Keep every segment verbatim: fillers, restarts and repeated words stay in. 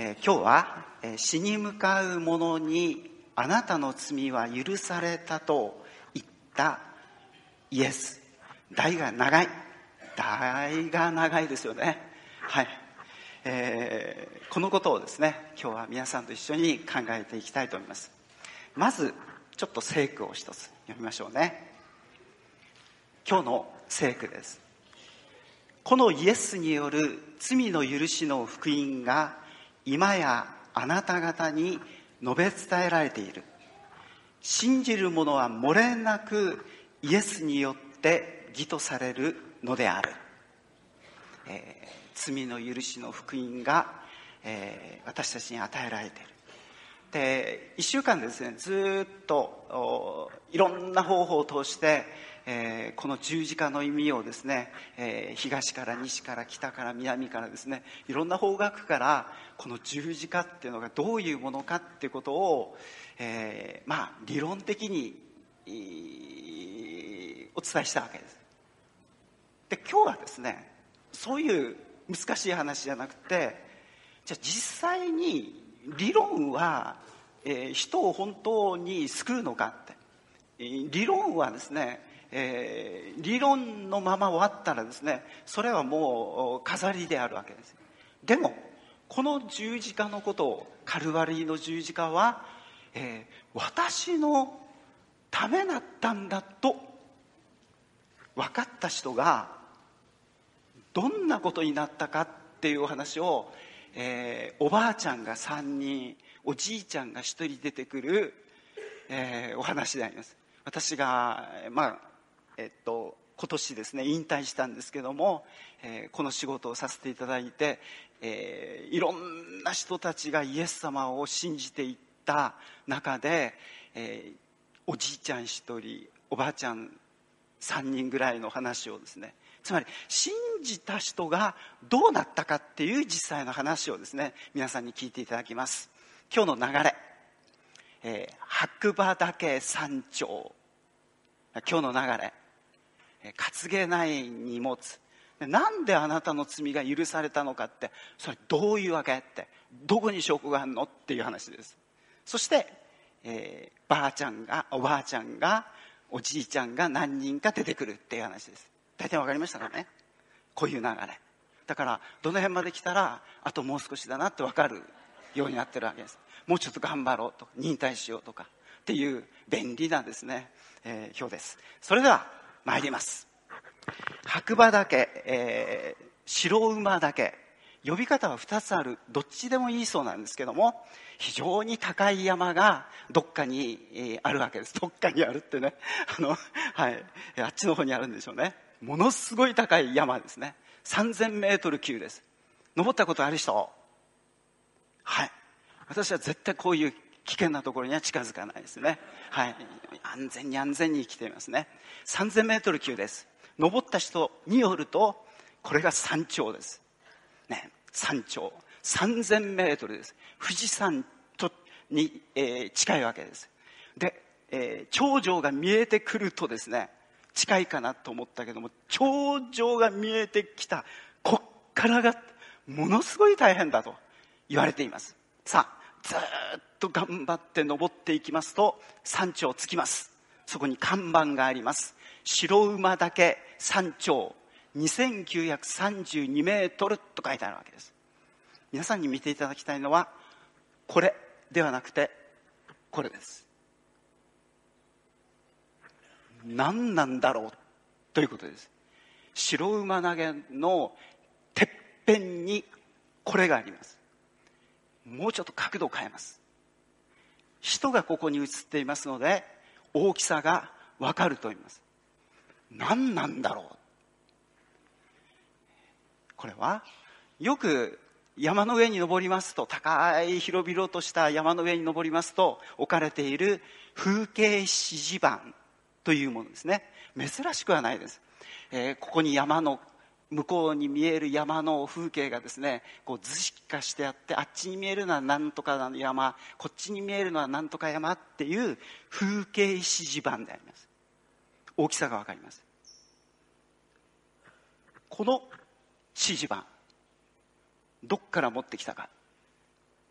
えー、今日は、えー、死に向かう者にあなたの罪は許されたと言ったイエス。題が長い。題が長いですよね。はい、えー、このことをですね、今日は皆さんと一緒に考えていきたいと思います。まずちょっと聖句を一つ読みましょうね。今日の聖句です。このイエスによる罪の許しの福音が今やあなた方に述べ伝えられている。信じる者は漏れなくイエスによって義とされるのである。えー、罪の許しの福音が、えー、私たちに与えられている。で、一週間でですね、ずっといろんな方法を通して、えー、この十字架の意味をですね、えー、東から西から北から南からですね、いろんな方角からこの十字架っていうのがどういうものかっていうことを、えー、まあ理論的にお伝えしたわけです。で、今日はですね、そういう難しい話じゃなくて、じゃあ実際に理論は、えー、人を本当に救うのかって、えー、理論はですね、えー、理論のまま終わったらですね、それはもう飾りであるわけです。でもこの十字架のことを、カルバリーの十字架は、えー、私のためだったんだと分かった人がどんなことになったかっていうお話を、えー、おばあちゃんがさんにん、おじいちゃんがひとり出てくる、えー、お話であります。私がまあえっと今年ですね引退したんですけども、えー、この仕事をさせていただいて、えー、いろんな人たちがイエス様を信じていった中で、えー、おじいちゃんひとり、おばあちゃんさんにんぐらいの話をですね、つまり信じた人がどうなったかっていう実際の話をですね、皆さんに聞いていただきます。今日の流れ、えー、白馬岳山頂、今日の流れ、担げない荷物、なんであなたの罪が許されたのかって、それどういうわけって、どこに証拠があるのっていう話です。そして、えー、ばあちゃんがおばあちゃんがおじいちゃんが何人か出てくるっていう話です。大体わかりましたかね。こういう流れだから、どの辺まで来たらあともう少しだなって分かるようになってるわけです。もうちょっと頑張ろうとか、忍耐しようとかっていう便利なですね、えー、表です。それでは参ります。白馬岳、えー、白馬岳、呼び方はふたつある。どっちでもいいそうなんですけども、非常に高い山がどっかに、えー、あるわけです。どっかにあるってね、あの、はい、あっちの方にあるんでしょうね。ものすごい高い山ですね。さんぜんメートル級です。登ったことある人？はい。私は絶対こういう危険なところには近づかないですね。はい。安全に安全に生きていますね。さんぜんメートル級です。登った人によると、これが山頂です。ね、山頂。さんぜんメートルです。富士山とに、えー、近いわけです。で、えー、頂上が見えてくるとですね、近いかなと思ったけども、頂上が見えてきた、こっからがものすごい大変だと言われています。さあ、ずーっと頑張って登っていきますと、山頂着きます。そこに看板があります。白馬岳山頂にせんきゅうひゃくさんじゅうにメートルと書いてあるわけです。皆さんに見ていただきたいのはこれではなくて、これです。何なんだろうということです。白馬岳のてっぺんにこれがあります。もうちょっと角度を変えます。人がここに映っていますので、大きさがわかると思います。何なんだろう。これはよく山の上に登りますと、高い広々とした山の上に登りますと置かれている風景指示板というものですね。珍しくはないです。えー、ここに山の向こうに見える山の風景がですね、こう図式化してあって、あっちに見えるのは何とかの山、こっちに見えるのは何とか山っていう風景指示板であります。大きさがわかります。この指示板、どっから持ってきたか。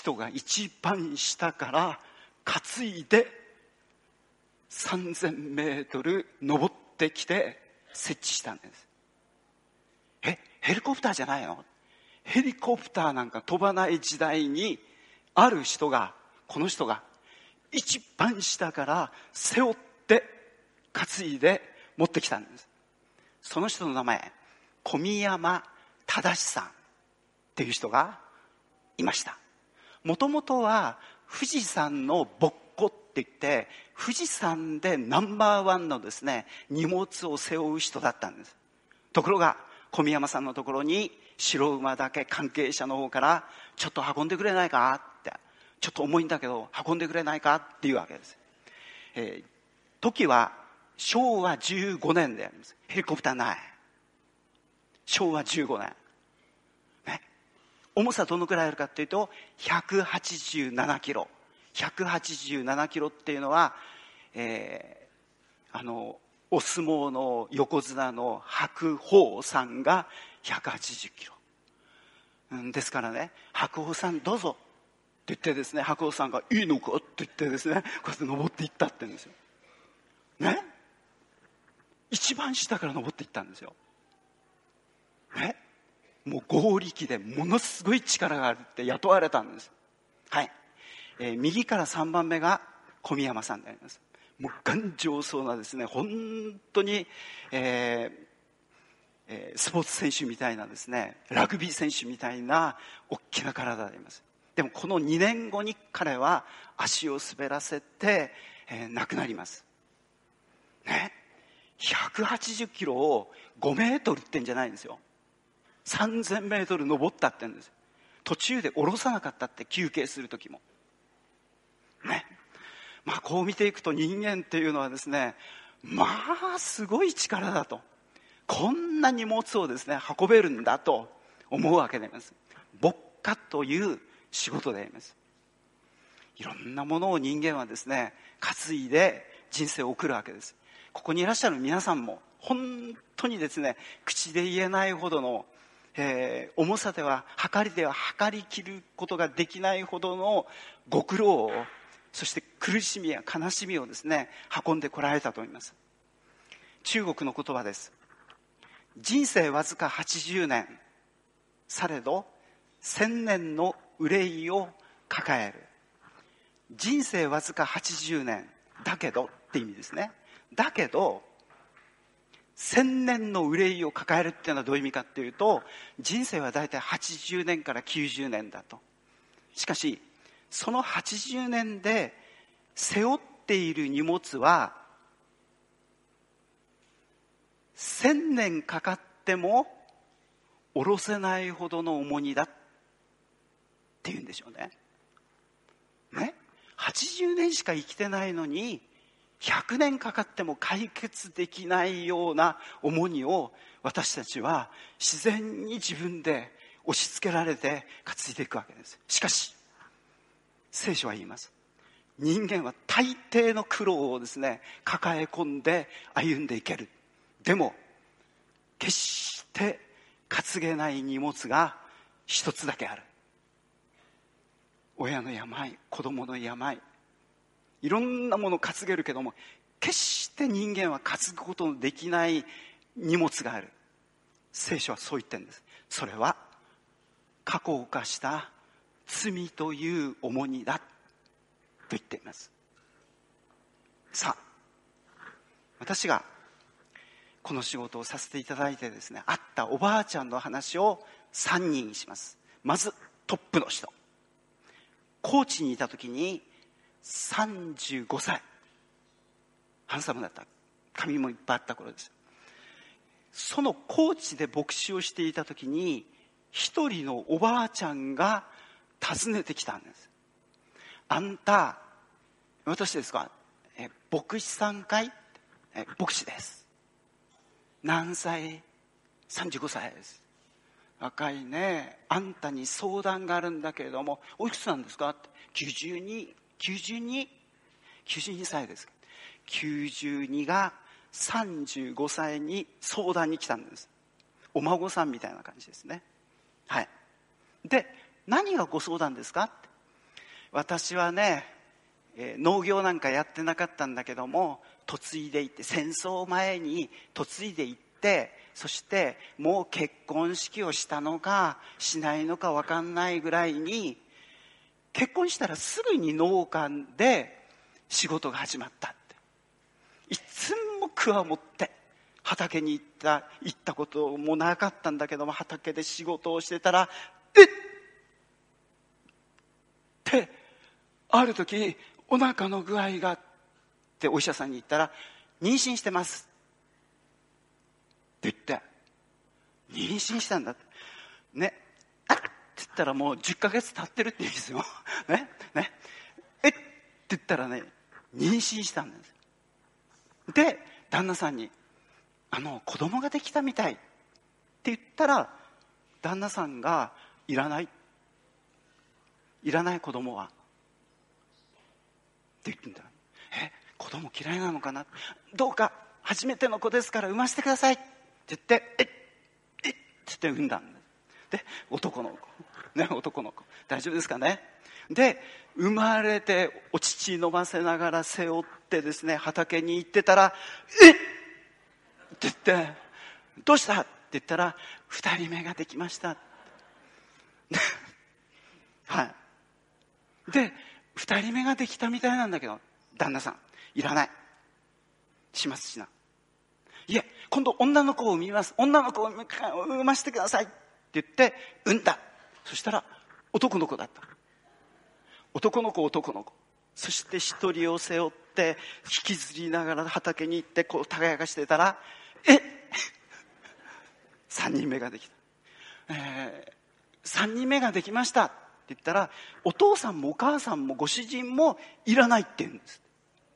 人が一番下から担いでさんぜんメートル登ってきて設置したんです。え、ヘリコプターじゃないの？ヘリコプターなんか飛ばない時代に、ある人が、この人が一番下から背負って担いで持ってきたんです。その人の名前、小宮山正さんっていう人がいました。もともとは富士山のぼっこって言って、富士山でナンバーワンのですね、荷物を背負う人だったんです。ところが小宮山さんのところに白馬岳関係者の方から、ちょっと運んでくれないかって、ちょっと重いんだけど運んでくれないかっていうわけです。えー、時はしょうわじゅうごねんであります。ヘリコプターない。しょうわじゅうごねん、ね、重さどのくらいあるかっていうとひゃくはちじゅうななキロ。ひゃくはちじゅうななキロっていうのは、えー、あのお相撲の横綱の白鵬さんがひゃくはちじゅっキロ、うん、ですからね、白鵬さんどうぞって言ってですね、白鵬さんがいいのかって言ってですね、こうやって登っていったって言うんですよね。一番下から登っていったんですよね。もう合力でものすごい力があるって雇われたんです。はい、えー、右からさんばんめが小宮山さんであります。もう頑丈そうなですね、本当に、えーえー、スポーツ選手みたいなですね、ラグビー選手みたいな大きな体であります。でもこのにねんごに彼は足を滑らせて、えー、亡くなりますね。ひゃくはちじゅっキロをごメートルってんじゃないんですよ。さんぜんメートル登ったってんです。途中で降ろさなかったって、休憩する時もね。まあこう見ていくと、人間っていうのはですね、まあすごい力だと、こんな荷物をですね運べるんだと思うわけであります。牧歌という仕事であります。いろんなものを人間はですね担いで人生を送るわけです。ここにいらっしゃる皆さんも本当にですね、口で言えないほどの、えー、重さでは測りでは測りきることができないほどのご苦労を、そして苦しみや悲しみをですね運んでこられたと思います。中国の言葉です。人生わずかはちじゅうねん、されど千年の憂いを抱える。人生わずかはちじゅうねんだけどって意味ですね。だけど千年の憂いを抱えるっていうのはどういう意味かっていうと、人生はだいたいはちじゅうねんからきゅうじゅうねんだと。しかしそのはちじゅうねんで背負っている荷物は千年かかっても下ろせないほどの重荷だっていうんでしょうね。ね、はちじゅうねんしか生きてないのにひゃくねんかかっても解決できないような重荷を私たちは自然に自分で押し付けられて担いでいくわけです。しかし聖書は言います。人間は大抵の苦労をですね抱え込んで歩んでいける。でも決して担げない荷物が一つだけある。親の病、子供の病、いろんなものを担げるけども、決して人間は担ぐことのできない荷物がある。聖書はそう言ってるんです。それは過去を犯した罪という重荷だと言っています。さあ、私がこの仕事をさせていただいてですね、会ったおばあちゃんの話をさんにんします。まずトップの人、高知にいた時にさんじゅうごさい、ハンサムだった、髪もいっぱいあった頃です。その高知で牧師をしていた時に、一人のおばあちゃんが訪ねてきたんです。あんた、私ですか、え牧師さんかい？え牧師です。何歳？さんじゅうごさいです。若いね。あんたに相談があるんだけれども、おいくつなんですかって。きゅうじゅうに、きゅうじゅうに、きゅうじゅうにさいです。きゅうじゅうにがさんじゅうごさいに相談に来たんです。お孫さんみたいな感じですね。はい。で、何がご相談ですかって。 私はね、えー農業なんかやってなかったんだけども、嫁いでいって、戦争前に嫁いでいって、そしてもう結婚式をしたのかしないのか分かんないぐらいに、結婚したらすぐに農家で仕事が始まったって。いつも桑持って畑に行った行ったこともなかったんだけども、畑で仕事をしてたら、えっってある時、お腹の具合がってお医者さんに言ったら、妊娠してますって言って、妊娠したんだってね。あっって言ったらもうじゅっかげつ経ってるって言うんですよねね。えっって言ったらね、妊娠したんです。で旦那さんに、あの子供ができたみたいって言ったら、旦那さんが、いらないいらない子供はって言ってんだ。え、子供嫌いなのかな、どうか初めての子ですから産ませてくださいって言って、えっえっって言って産んだんです。で男の子ね、男の子大丈夫ですかね。で生まれてお乳飲ませながら背負ってですね、畑に行ってたら、えっって言って、どうしたって言ったら、二人目ができましたはいで二人目ができたみたいなんだけど、旦那さんいらない、しますしな、いえ今度女の子を産みます、女の子を産ませてくださいって言って産んだ。そしたら男の子だった。男の子男の子。そして一人を背負って引きずりながら畑に行って、こう耕してたら、え三人目ができた、えー、三人目ができましたって言ったら、お父さんもお母さんもご主人もいらないって言うんです。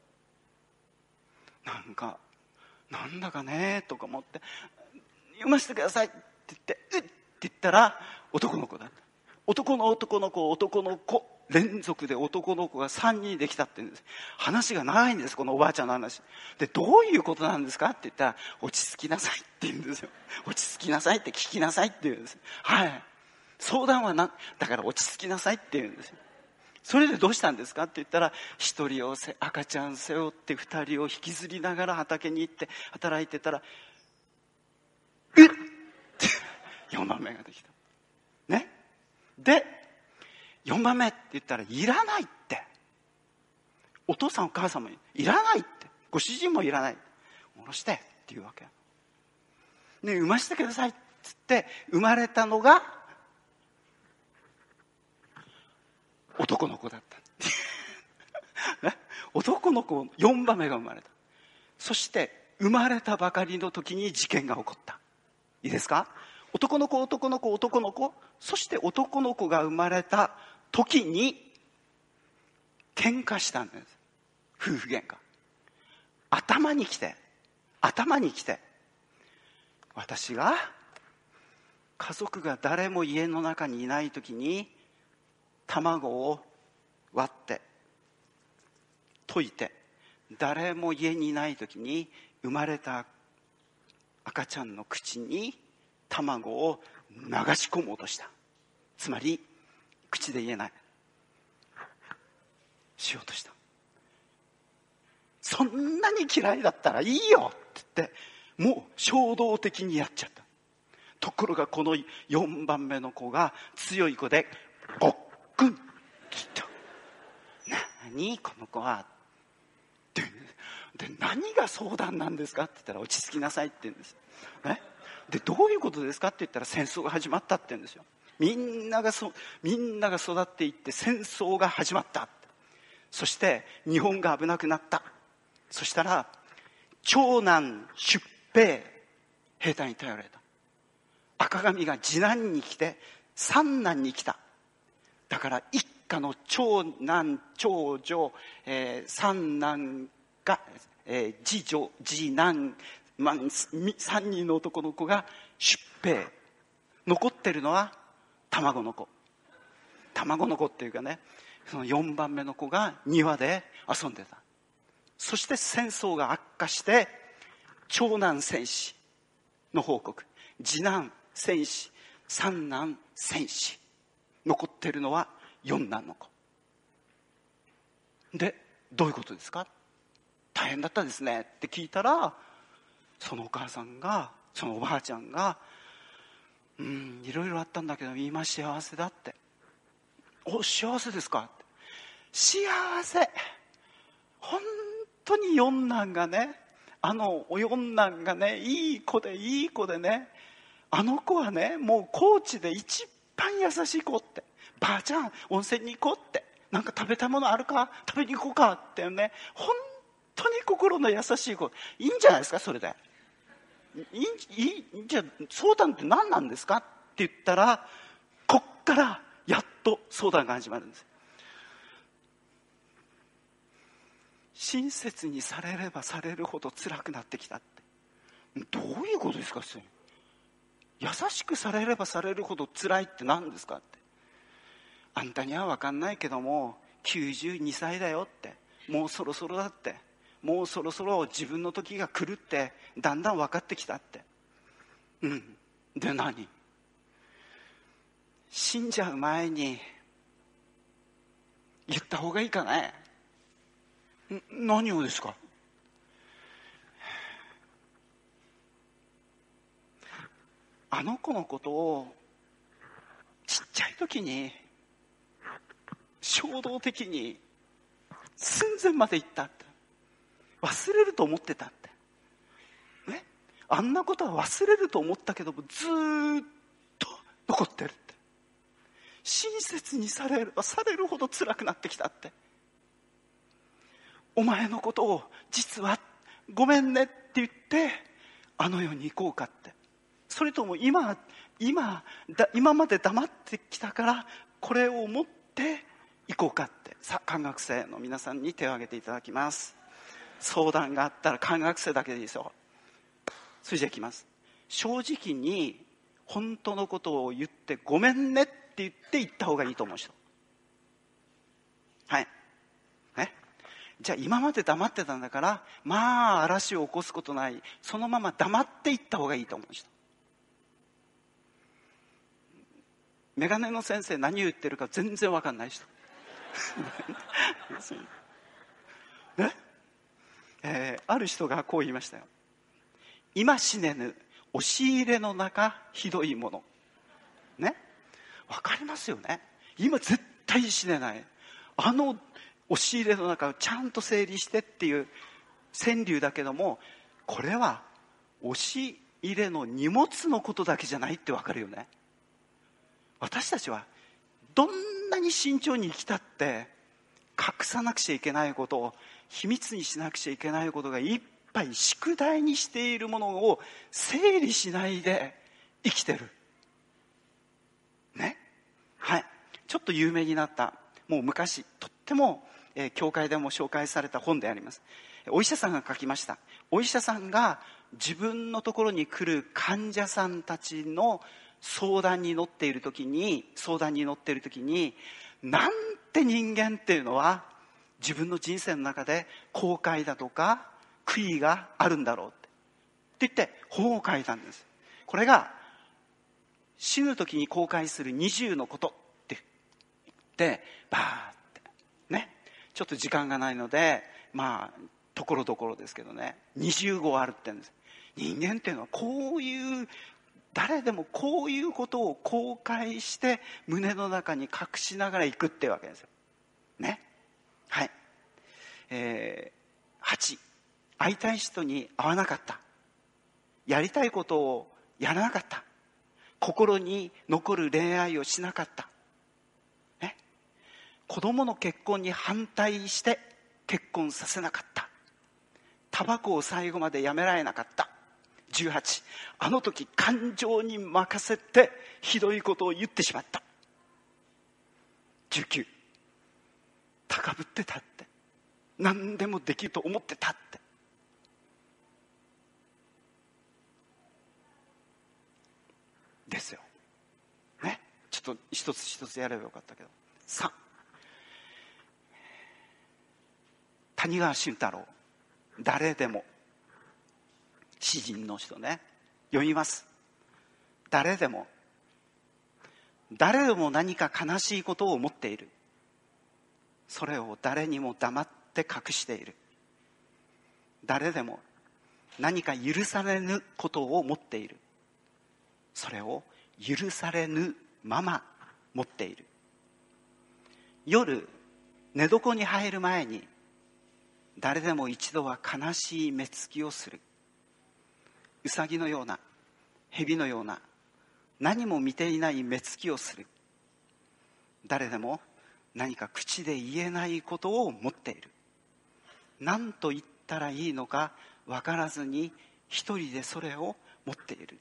なんかなんだかねとか思って、読ませてくださいって言って、うっって言ったら男の子だった。男の男の子男の子連続で男の子がさんにんできたって言うんです。話が長いんです、このおばあちゃんの話で。どういうことなんですかって言ったら、落ち着きなさいって言うんですよ。落ち着きなさいって聞きなさいって言うんです。はい、相談はなだから落ち着きなさいって言うんですよ。それでどうしたんですかって言ったら、一人をせ赤ちゃん背負って二人を引きずりながら畑に行って働いてたら、うっってよんばんめができたね。でよんばんめって言ったら、いらないって、お父さんお母さんもいらないって、ご主人もいらない、下ろしてっていうわけね。産ませてくださいっつって生まれたのが男の子だったね、男の子よんばんめが生まれた。そして生まれたばかりの時に事件が起こった。いいですか。男の子男の子男の子、そして男の子が生まれた時に喧嘩したんです。夫婦喧嘩。頭にきて頭にきて私が家族が誰も家の中にいない時に卵を割って溶いて、誰も家にいない時に生まれた赤ちゃんの口に卵を流し込もうとした。つまり口で言えないしようとした。そんなに嫌いだったらいいよって言って、もう衝動的にやっちゃった。ところがこのよんばんめの子が強い子でごっくんって言った。何この子はってで、何が相談なんですかって言ったら、落ち着きなさいって言うんです、ね、でどういうことですかって言ったら、戦争が始まったって言うんですよ。みんながそみんなが育っていって戦争が始まった。そして日本が危なくなった。そしたら長男出兵、兵隊に頼られた。赤髪が次男に来て三男に来た。だから一家の長男長女、えー、三男が、えー、次女次男、まあ、さんにんの男の子が出兵。残ってるのは卵の子卵の子っていうかね、そのよんばんめの子が庭で遊んでた。そして戦争が悪化して、長男戦死の報告、次男戦死、三男戦死、残ってるのは四男の子。 でどういうことですか、大変だったですねって聞いたら、そのお母さんが、そのおばあちゃんが、うん、いろいろあったんだけど今幸せだって。お、幸せですかって。幸せ、本当に四男がね、あのお四男がね、いい子でいい子でね、あの子はね、もう高知で一番優しい子って、ばあちゃん温泉に行こうって、なんか食べたいものあるか、食べに行こうかってね、本当に心の優しい子。いいんじゃないですか、それで。いい、いい、じゃあ相談って何なんですかって言ったら、こっからやっと相談が始まるんです。親切にされればされるほど辛くなってきたって。どういうことですか、それ。優しくされればされるほど辛いって何ですかって。あんたには分かんないけどもきゅうじゅうにさいだよって、もうそろそろだって、もうそろそろ自分の時が来るってだんだん分かってきたって。うんで何、死んじゃう前に言った方がいいかね。何をですか。あの子のことをちっちゃい時に衝動的に寸前まで行ったって、忘れると思ってたってね、あんなことは忘れると思ったけどもずーっと残ってるって、親切にされればされるほど辛くなってきたって、お前のことを実はごめんねって言ってあの世に行こうかって、それとも今今だ今まで黙ってきたからこれを持って行こうかって。さあ、漢学生の皆さんに手を挙げていただきます。相談があったら漢学生だけでいいですよ。それじゃいきます。正直に本当のことを言ってごめんねって言って言った方がいいと思う人。はいね、じゃあ今まで黙ってたんだから、まあ嵐を起こすことない、そのまま黙っていった方がいいと思う人。メガネの先生何言ってるか全然分かんない人ねえー、ある人がこう言いましたよ。今死ねぬ押し入れの中ひどいものね、分かりますよね。今絶対死ねない、あの押し入れの中をちゃんと整理してっていう川柳だけども、これは押し入れの荷物のことだけじゃないって分かるよね。私たちはどんなに慎重に生きたって隠さなくちゃいけないことを、秘密にしなくちゃいけないことがいっぱい、宿題にしているものを整理しないで生きてるね。はい、ちょっと有名になった、もう昔とっても、えー、教会でも紹介された本であります。お医者さんが書きました。お医者さんが自分のところに来る患者さんたちの相談に乗っている時に相談に乗っている時に、なんて人間っていうのは自分の人生の中で後悔だとか悔いがあるんだろうってって言って本を書いたんです。これが死ぬ時に後悔するにじゅうのことって言ってバーってね、ちょっと時間がないのでまあところどころですけどね、にじゅうごあるって言うんです。人間っていうのはこういう、誰でもこういうことを後悔して胸の中に隠しながら行くっていうわけですよね。はい、えー、はち、会いたい人に会わなかった、やりたいことをやらなかった、心に残る恋愛をしなかった、ね、子供の結婚に反対して結婚させなかった、タバコを最後までやめられなかった。じゅうはち、あの時感情に任せてひどいことを言ってしまった。じゅうきゅう、高ぶってたって、何でもできると思ってたってですよね。ちょっと一つ一つやればよかったけど。さん、谷川俊太郎、誰でも、詩人の人ね、読みます。誰でも誰でも何か悲しいことを思っている。 それを誰にも黙って隠している。誰でも何か許されぬことを持っている。それを許されぬまま持っている。夜寝床に入る前に誰でも一度は悲しい目つきをする。うさぎのような、蛇のような、何も見ていない目つきをする。誰でも何か口で言えないことを持っている。何と言ったらいいのか分からずに一人でそれを持っている。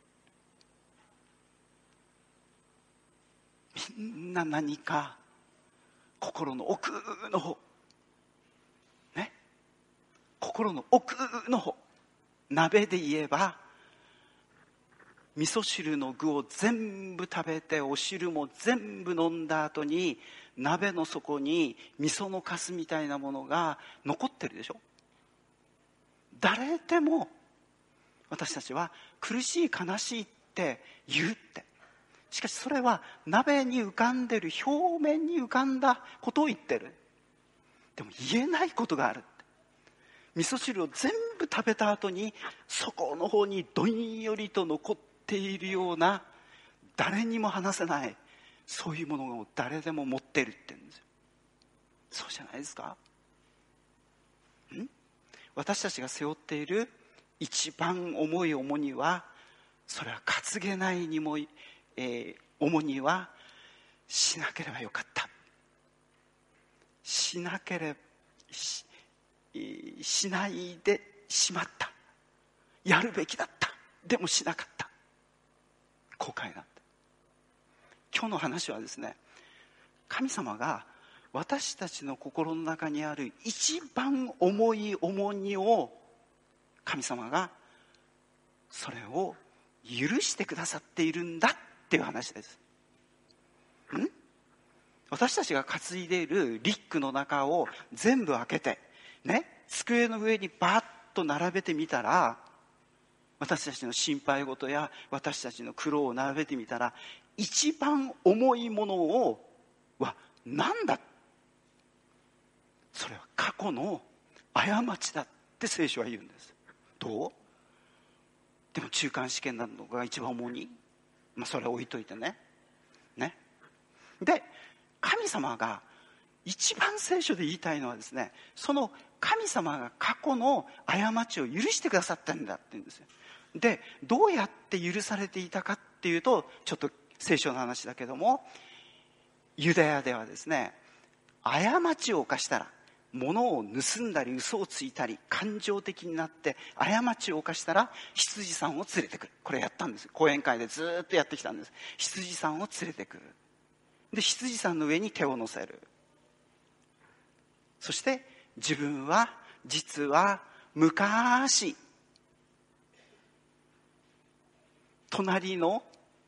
みんな何か心の奥の方ね、心の奥の方、鍋で言えば味噌汁の具を全部食べてお汁も全部飲んだ後に鍋の底に味噌のカスみたいなものが残ってるでしょ。誰でも私たちは苦しい悲しいって言うって、しかしそれは鍋に浮かんでる表面に浮かんだことを言ってる。でも言えないことがあるって。味噌汁を全部食べた後に底の方にどんよりと残っているような、誰にも話せないそういうものを誰でも持ってるって言うんですよ。そうじゃないですか。ん私たちが背負っている一番重い重荷は、それは担げないにも、えー、重荷はしなければよかった、しなければ し, しないでしまった、やるべきだった、でもしなかった、後悔なんだ。今日の話はですね、神様が私たちの心の中にある一番重い重荷を、神様がそれを許してくださっているんだっていう話です。ん私たちが担いでいるリュックの中を全部開けてね、机の上にバーッと並べてみたら、私たちの心配事や私たちの苦労を並べてみたら、一番重いものをは何だ、それは過去の過ちだって聖書は言うんです。どう？でも中間試験なのが一番重い、まあ、それは置いといてねねで、神様が一番聖書で言いたいのはですね、その神様が過去の過ちを許してくださったんだって言うんですよ。で、どうやって許されていたかっていうと、ちょっと聖書の話だけども、ユダヤではですね、過ちを犯したら、物を盗んだり嘘をついたり感情的になって過ちを犯したら羊さんを連れてくる。これやったんですよ。講演会でずっとやってきたんです。羊さんを連れてくる。で、羊さんの上に手を乗せる。そして自分は実は昔隣の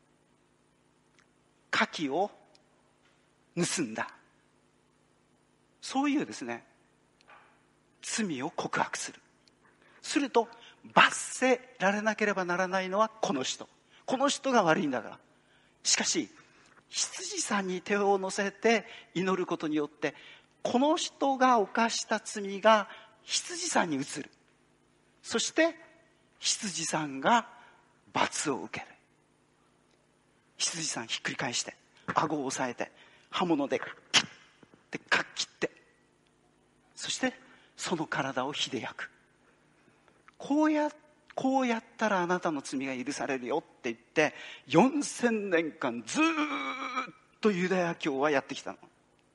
牡蠣を盗んだ、そういうですね罪を告白する。すると罰せられなければならないのはこの人、この人が悪いんだから。しかし羊さんに手を乗せて祈ることによって、この人が犯した罪が羊さんに移る。そして羊さんが罰を受ける。羊さんひっくり返して顎を押さえて刃物でキッてかっ切って、そしてその体を火で焼く。こうやこうやったらあなたの罪が許されるよって言ってよんせんねんかんずっとユダヤ教はやってきたの。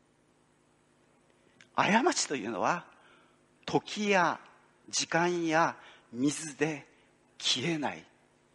過ちというのは時や時間や水で消えない。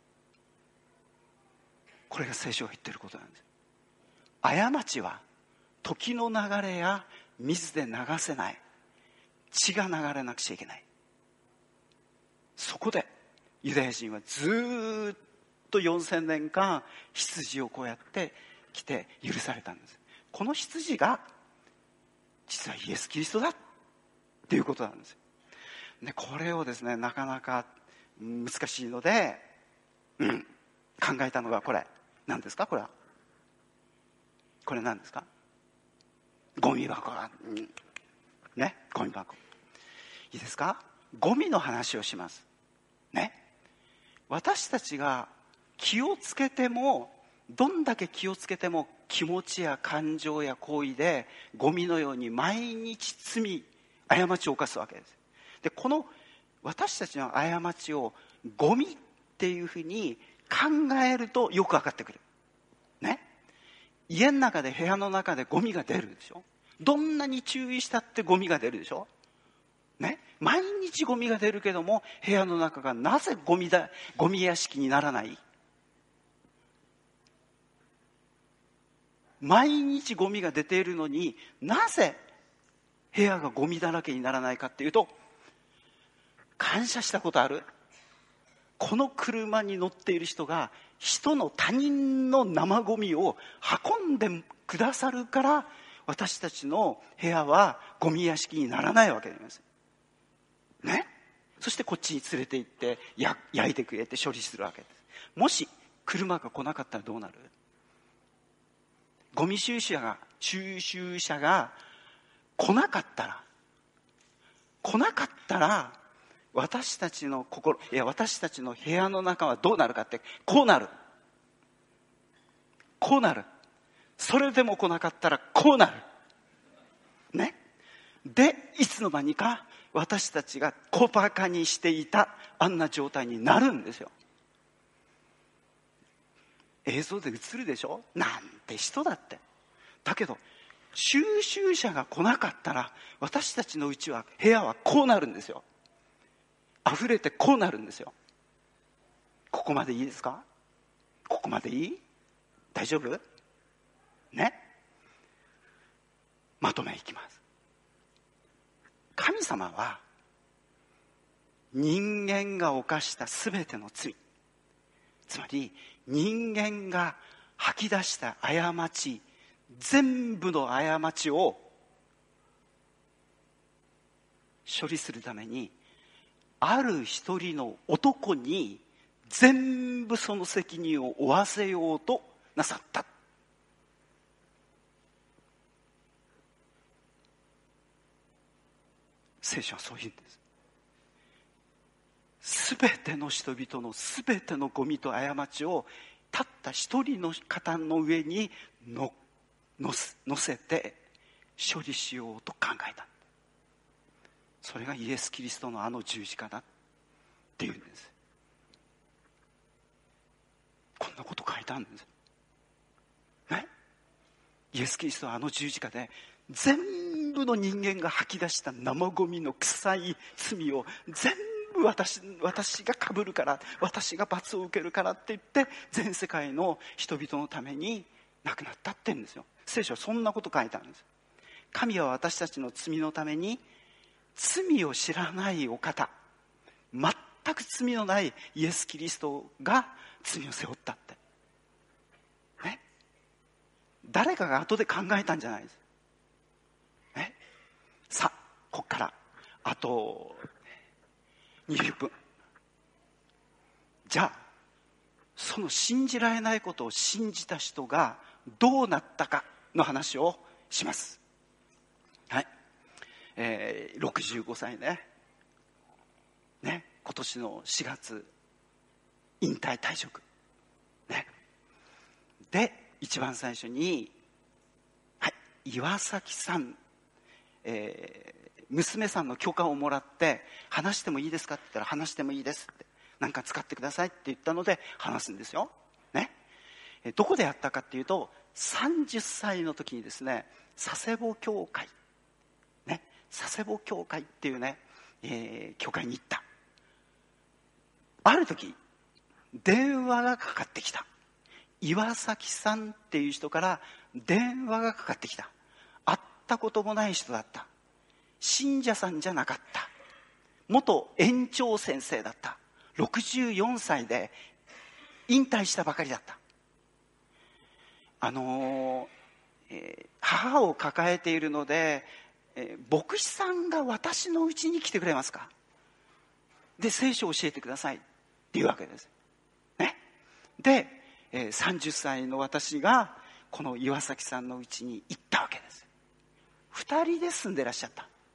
これが聖書が言ってることなんです。過ちは時の流れや水で流せない。血が流れなくちゃいけない。そこでユダヤ人はずっとよんせんねんかん羊をこうやって来て許されたんです。この羊が実はイエス・キリストだっていうことなんです。で、これをですね、なかなか難しいので、うん、考えたのがこれ。何ですかこれは。これ何ですか？ゴミ箱が、うん、 ね、ゴミ箱。いいですか？ゴミの話をしますね。私たちが気をつけても、どんだけ気をつけても気持ちや感情や行為でゴミのように毎日罪、過ちを犯すわけです。で、この私たちの過ちをゴミっていうふうに考えるとよく分かってくるね。家の中で、部屋の中でゴミが出るでしょ。どんなに注意したってゴミが出るでしょね。毎日ゴミが出るけども、部屋の中がなぜゴミだ、ゴミ屋敷にならない？毎日ゴミが出ているのに、なぜ部屋がゴミだらけにならないかっていうと、感謝したことある？この車に乗っている人が人の他人の生ゴミを運んでくださるから、私たちの部屋はゴミ屋敷にならないわけですね。そしてこっちに連れて行ってや焼いてくれて処理するわけです。もし車が来なかったらどうなる？ゴミ収集車が収集車が来なかったら来なかったら私たちの心、いや私たちの部屋の中はどうなるかって、こうなるこうなる。それでも来なかったらこうなるね。で、いつの間にか私たちが小バカにしていたあんな状態になるんですよ。映像で映るでしょ、なんて人だって。だけど収集車が来なかったら、私たちのうちは、部屋はこうなるんですよ。溢れてこうなるんですよ。ここまでいいですか？ここまでいい？大丈夫？ね。まとめいきます。神様は人間が犯したすべての罪、つまり人間が吐き出した過ち、全部の過ちを処理するために、ある一人の男に全部その責任を負わせようとなさった。聖書はそう言うんです。すべての人々のすべてのゴミと過ちをたった一人の方の上にのの乗せて処理しようと考えた。それがイエス・キリストのあの十字架だっていうんです。こんなこと書いたんですね。イエス・キリストはあの十字架で全部の人間が吐き出した生ゴミの臭い罪を全部私、私が被るから、私が罰を受けるからって言って全世界の人々のために亡くなったって言うんですよ。聖書はそんなこと書いたんです。神は私たちの罪のために、罪を知らないお方、全く罪のないイエス・キリストが罪を背負ったってね。誰かが後で考えたんじゃないです、ね、さあここからあとにじゅっぷん、じゃあその信じられないことを信じた人がどうなったかの話をします。はい、えー、ろくじゅうごさいねね、今年のしがつ引退退職ね。で一番最初に、はい、岩崎さん、えー、娘さんの許可をもらって話してもいいですかって言ったら、話してもいいですって、なんか使ってくださいって言ったので話すんですよね。どこでやったかっていうと、さんじゅっさいの時にですね、佐世保教会ね、佐世保教会っていうね、えー、教会に行った。ある時電話がかかってきた。岩崎さんっていう人から電話がかかってきた。会ったこともない人だった。信者さんじゃなかった。元園長先生だった。ろくじゅうよんさいで引退したばかりだった。あのーえー、母を抱えているので、えー、牧師さんが私のうちに来てくれますか、で聖書を教えてくださいっていうわけです、ね、で、えー、さんじゅっさいの私がこの岩崎さんのうちに行ったわけです。二人で住んでらっしゃった。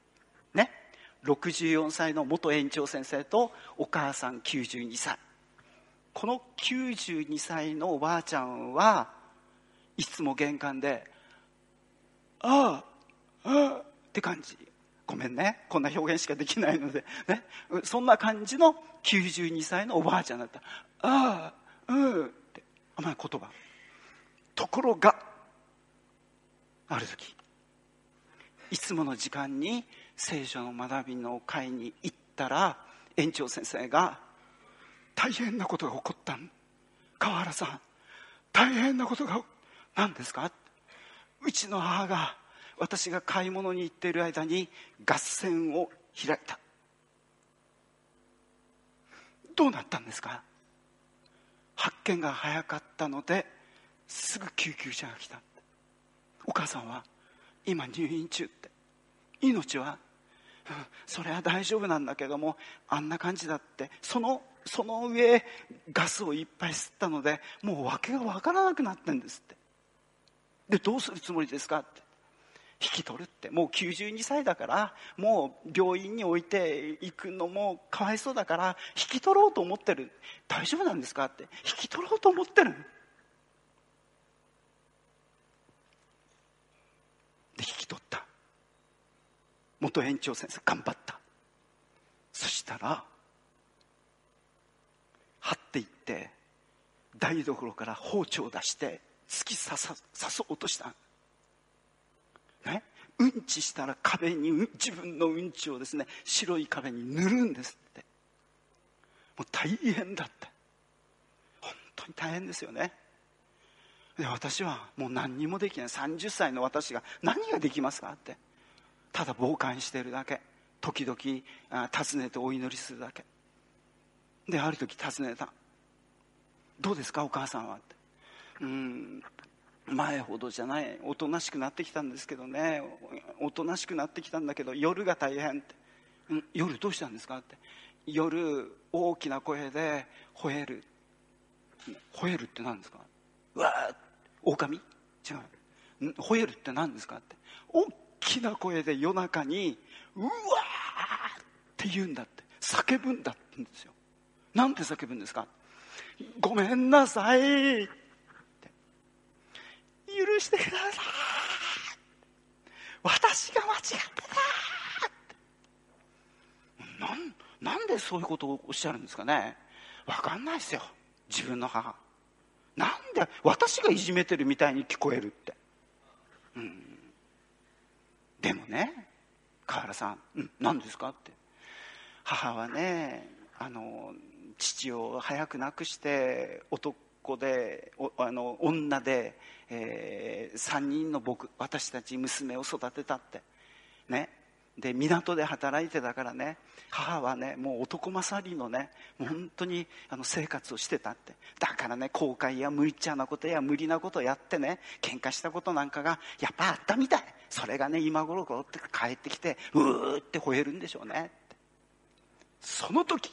ね、ろくじゅうよんさいの元園長先生とお母さんきゅうじゅうにさい。このきゅうじゅうにさいのおばあちゃんはいつも玄関でああああって感じ。ごめんね、こんな表現しかできないのでね、そんな感じのきゅうじゅうにさいのおばあちゃんだった。ああうんって甘い言葉。ところがある時、いつもの時間に聖書の学びの会に行ったら、園長先生が大変なことが起こったん。川原さん、大変なことが何ですか。うちの母が、私が買い物に行っている間に合戦を開いた。どうなったんですか。発見が早かったのですぐ救急車が来た。お母さんは今入院中って。命は、うん、それは大丈夫なんだけども、あんな感じだって。そのその上ガスをいっぱい吸ったので、もう訳が分からなくなってんですって。で、どうするつもりですかって。引き取るって。もうきゅうじゅうにさいだから、もう病院に置いていくのもかわいそうだから引き取ろうと思ってる。大丈夫なんですかって。引き取ろうと思ってる。で、引き取った。元園長先生頑張った。そしたら張っていって台所から包丁を出して突き刺さ刺そうとした。ね、うんちしたら壁に自分のうんちをですね、白い壁に塗るんですって。もう大変だった。本当に大変ですよね。で、私はもう何にもできない。さんじゅっさいの私が何ができますかって。ただ傍観しているだけ。時々あ訪ねてお祈りするだけで、ある時尋ねた。どうですかお母さんはって。うーん前ほどじゃない。おとなしくなってきたんですけどね。おとなしくなってきたんだけど夜が大変って。ん夜どうしたんですかって。夜大きな声で吠える。吠えるって何ですか。うわー、狼違う。吠えるって何ですかって。大きな声で夜中にうわーって言うんだって。叫ぶんだって言うんですよ。なんて叫ぶんですか。ごめんなさいって。許してください。私が間違ってた。なん、なんでそういうことをおっしゃるんですかね。わかんないですよ。自分の母。なんで私がいじめてるみたいに聞こえるって。うん、でもね、河原さん、うん、何ですかって。母はね、あの父を早く亡くして男でおあの女で、えー、さんにんの僕私たち娘を育てたってね。で港で働いてたからね、母はねもう男勝りのねもう本当にあの生活をしてたって。だからね後悔や無理っちゃなことや無理なことやってね喧嘩したことなんかがやっぱあったみたい。それがね今頃頃って帰ってきてうーって吠えるんでしょうねって。その時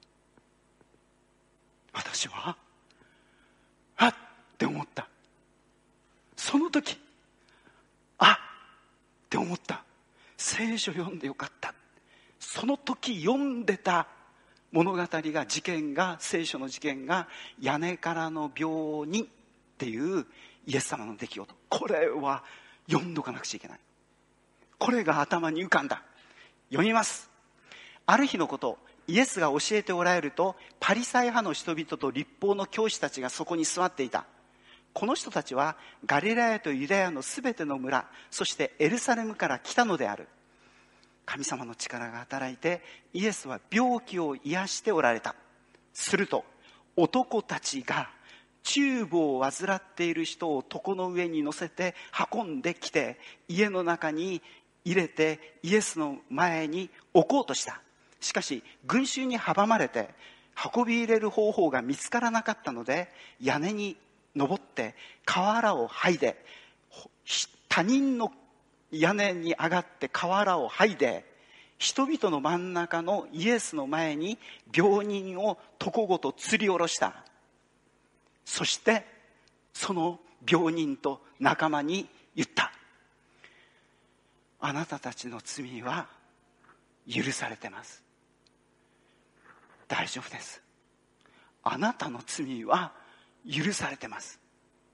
私はあって思った。その時あって思った。聖書読んでよかった。その時読んでた物語が事件が聖書の事件が屋根からの病人っていうイエス様の出来事。これは読んどかなくちゃいけない。これが頭に浮かんだ。読みます。ある日のこと、イエスが教えておられるとパリサイ派の人々と律法の教師たちがそこに座っていた。この人たちはガリラヤとユダヤのすべての村、そしてエルサレムから来たのである。神様の力が働いてイエスは病気を癒しておられた。すると男たちが中風を患っている人を床の上に乗せて運んできて家の中に入れてイエスの前に置こうとした。しかし群衆に阻まれて運び入れる方法が見つからなかったので、屋根に登って瓦を剥いで、他人の屋根に上がって瓦を剥いで人々の真ん中のイエスの前に病人を床ごと吊り下ろした。そしてその病人と仲間に言った。あなたたちの罪は許されてます。大丈夫です。あなたの罪は許されてます。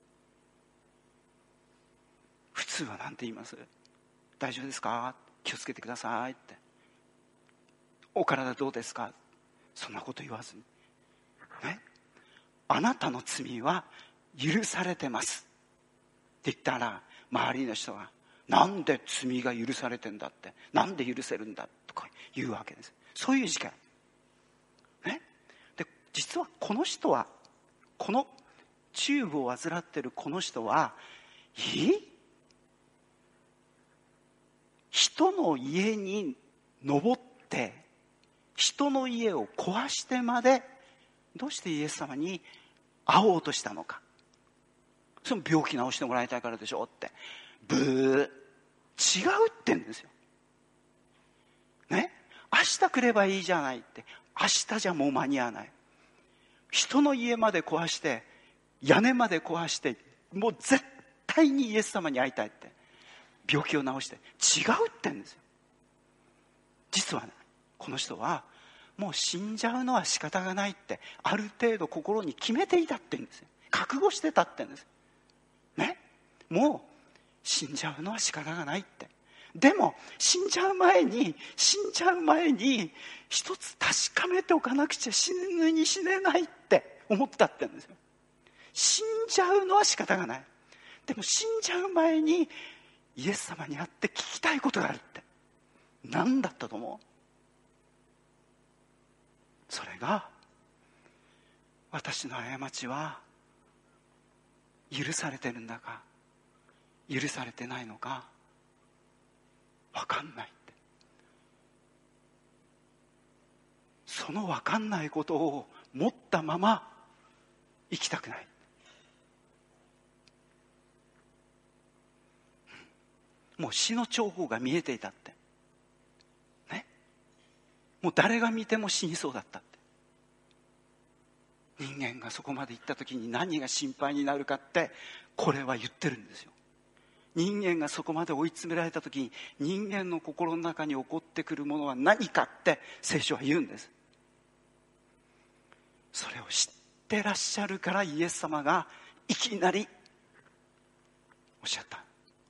普通は何て言います？大丈夫ですか？気をつけてくださいって。お体どうですか？そんなこと言わずにね、あなたの罪は許されてますって言ったら、周りの人がなんで罪が許されてんだって、なんで許せるんだとか言うわけです。そういう事件ね。で実はこの人は、このチューブを患っているこの人は、いい人の家に登って人の家を壊してまでどうしてイエス様に会おうとしたのか。その病気治してもらいたいからでしょって。ブー、違うって言うんですよね。明日来ればいいじゃないって。明日じゃもう間に合わない。人の家まで壊して、屋根まで壊して、もう絶対にイエス様に会いたいって、病気を治して、違うって言うんですよ。実はね、この人はもう死んじゃうのは仕方がないって、ある程度心に決めていたって言うんですよ。覚悟してたって言うんですね。もう死んじゃうのは仕方がないって。でも死んじゃう前に死んじゃう前に一つ確かめておかなくちゃ死ぬに死ねないって思ったって言うんですよ。死んじゃうのは仕方がない。でも死んじゃう前にイエス様に会って聞きたいことがあるって。何だったと思う？それが、私の過ちは許されてるんだか許されてないのか分かんないって。その分かんないことを持ったまま生きたくない。もう死の兆候が見えていたってね。もう誰が見ても死にそうだったって。人間がそこまで行った時に何が心配になるかって、これは言ってるんですよ。人間がそこまで追い詰められた時に、人間の心の中に起こってくるものは何かって聖書は言うんです。それを知ってらっしゃるから、イエス様がいきなりおっしゃった。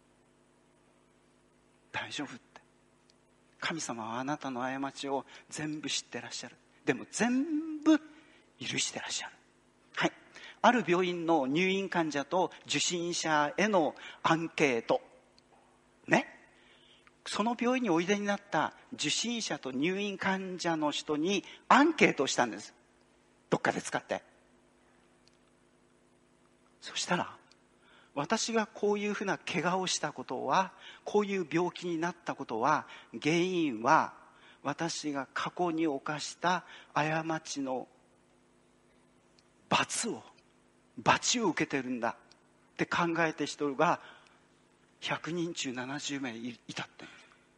大丈夫って。神様はあなたの過ちを全部知ってらっしゃる。でも全部許してらっしゃる。はい。ある病院の入院患者と受診者へのアンケートね。その病院においでになった受診者と入院患者の人にアンケートをしたんです。どっかで使って。そしたら、私がこういうふうな怪我をしたことは、こういう病気になったことは、原因は私が過去に犯した過ちの罰を罰を受けてるんだって考えて人がひゃくにん中ななじゅうめいいたって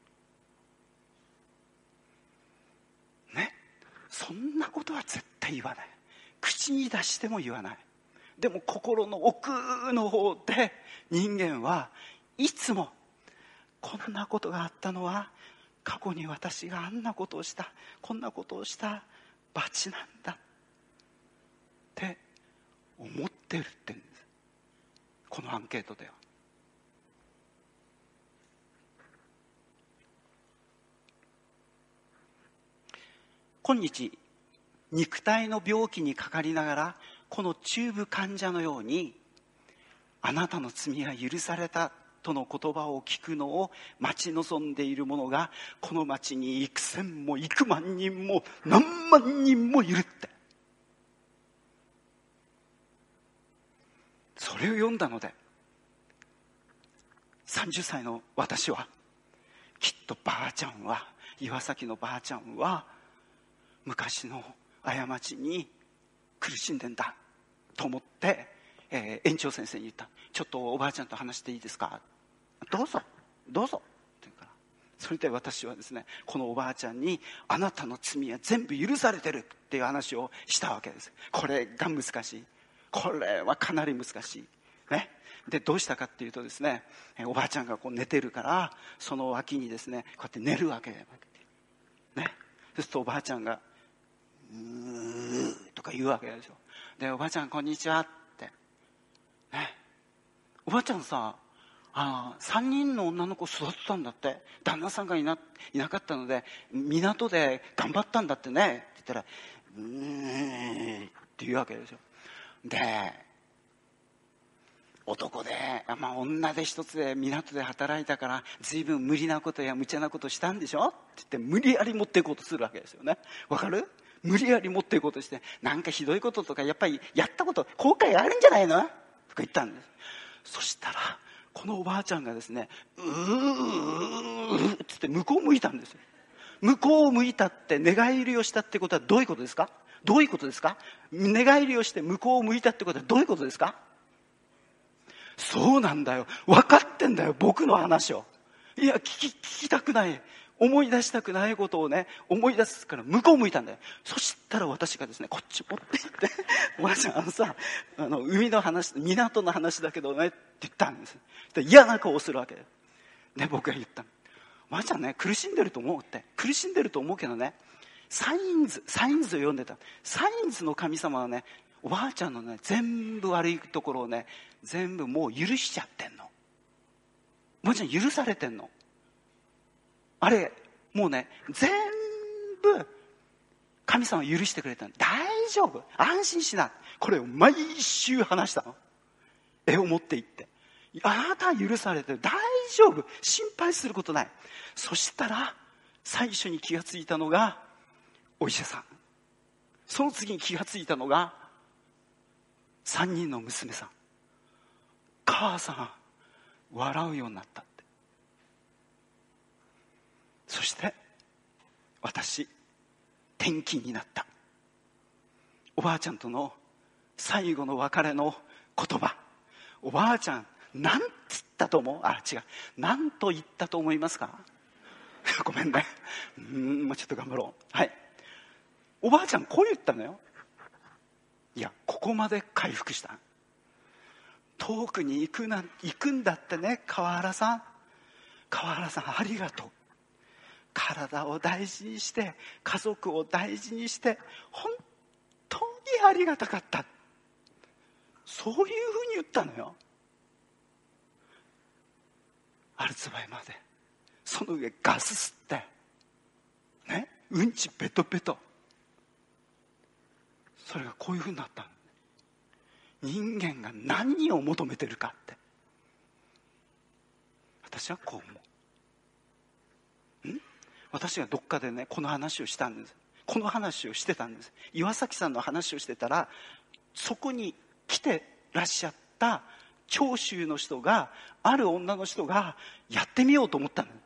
ね。そんなことは絶対言わない。口に出しても言わない。でも心の奥の方で人間はいつも、こんなことがあったのは過去に私があんなことをした、こんなことをした罰なんだって思ってるって言うんです。このアンケートでは。今日肉体の病気にかかりながら、この中部患者のように、あなたの罪が許されたとの言葉を聞くのを待ち望んでいる者が、この町に幾千も幾万人も何万人もいるって。それを読んだので、さんじゅっさいの私は、きっとばあちゃんは、岩崎のばあちゃんは昔の過ちに苦しんでんだと思って、えー、園長先生に言った。ちょっとおばあちゃんと話していいですか？どうぞどうぞって言うから、それで私はですね、このおばあちゃんに、あなたの罪は全部許されてるっていう話をしたわけです。これが難しい。これはかなり難しいね。でどうしたかっていうとですね、おばあちゃんがこう寝てるから、その脇にですね、こうやって寝るわけで、 そうするとおばあちゃんがうーとか言うわけでしょ。で、おばあちゃんこんにちはってね。おばあちゃんさ、あさんにんの女の子育てたんだって。旦那さんがい な, いなかったので港で頑張ったんだってねって言ったら、うーって言うわけでしょ。で、男で、まあ、女で一つで港で働いたから随分無理なことや無茶なことしたんでしょって言って無理やり持っていこうとするわけですよね。わかる？無理やり持っていこうとして、なんかひどいこととかやっぱりやったこと後悔あるんじゃないのとか言ったんです。そしたらこのおばあちゃんがですね、うーってって向こう向いたんですよ。向こう向いたって寝返りをしたってことはどういうことですか？どういうことですか？寝返りをして向こう向いたってことはどういうことですか？そうなんだよ。分かってんだよ、僕の話を。いや、聞き、聞きたくない。思い出したくないことをね、思い出すから向こう向いたんだよ。そしたら私がですね、こっち持って行って、おばあちゃん、あのさ、あの、海の話、港の話だけどね、って言ったんです。で嫌な顔をするわけで、僕が言ったの。おばあちゃんね、苦しんでると思うって。苦しんでると思うけどね、サインズ、サインズを読んでた。サインズの神様はね、おばあちゃんのね、全部悪いところをね、全部もう許しちゃってんの。おばあちゃん許されてんの。あれ、もうね、全部神様許してくれたの。大丈夫。安心しな。これを毎週話したの。絵を持って行って。あなたは許されてる。大丈夫。心配することない。そしたら、最初に気がついたのが、お医者さん。その次に気がついたのが、三人の娘さん。母さん、笑うようになったって。そして私、転勤になった。おばあちゃんとの最後の別れの言葉。おばあちゃん、なんつったと思う？あ、違う。なんと言ったと思いますか？ごめんね。うーん、もうちょっと頑張ろう。はい。おばあちゃん、こう言ったのよ。いや、ここまで回復した。遠くに行くな、行くんだってね、川原さん。川原さん、ありがとう。体を大事にして、家族を大事にして、本当にありがたかった。そういうふうに言ったのよ。アルツバイまで。その上ガス吸って、ね、うんちペトペト。それがこういうふうになったの。人間が何を求めてるかって。私はこう思う。ん？私がどっかでね、この話をしたんです。この話をしてたんです。岩崎さんの話をしてたら、そこに来てらっしゃった長州の人が、ある女の人がやってみようと思ったんだって。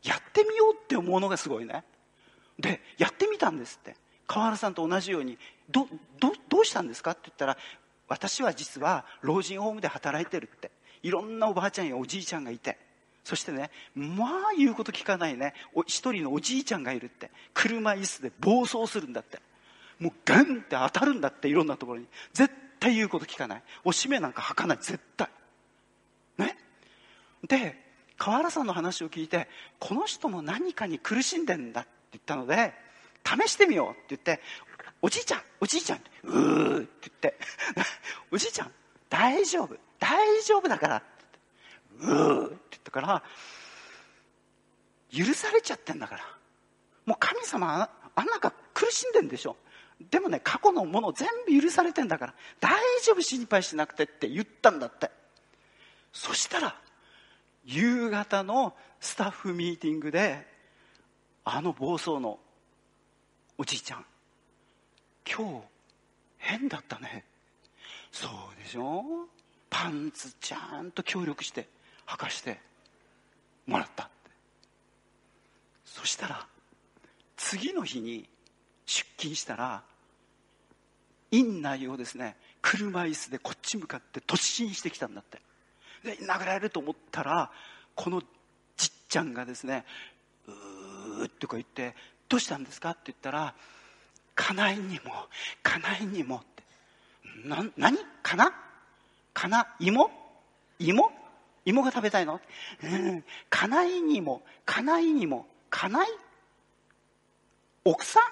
やってみようって思うのがすごいね。で、やってみたんですって。川原さんと同じように、ど、ど、どうしたんですかって言ったら、私は実は老人ホームで働いてるって。いろんなおばあちゃんやおじいちゃんがいて、そしてね、まあ言うこと聞かないね、一人のおじいちゃんがいるって。車椅子で暴走するんだって。もうガンって当たるんだって、いろんなところに。絶対言うこと聞かない。おしめなんか履かない、絶対。ね。で、川原さんの話を聞いて、この人も何かに苦しんでんだって言ったので、試してみようって言って、おじいちゃん、おじいちゃん、うーって言って、おじいちゃん、大丈夫、大丈夫だから、うーって言ったから、許されちゃってんだから。もう神様、あ、あんなか苦しんでんでしょ。でもね、過去のもの全部許されてんだから、大丈夫、心配しなくてって言ったんだって。そしたら、夕方のスタッフミーティングで、あの暴走のおじいちゃん、今日変だったね。そうでしょ。パンツちゃんと協力して履かしてもらったって。そしたら次の日に出勤したら、院内をですね、車椅子でこっち向かって突進してきたんだって。で、殴られると思ったら、このじっちゃんがですね、うーってこう言って、どうしたんですかって言ったら、家内にも家内にもって、な、何かなかな芋芋芋が食べたいの？うん、家内にも家内にも家内奥さん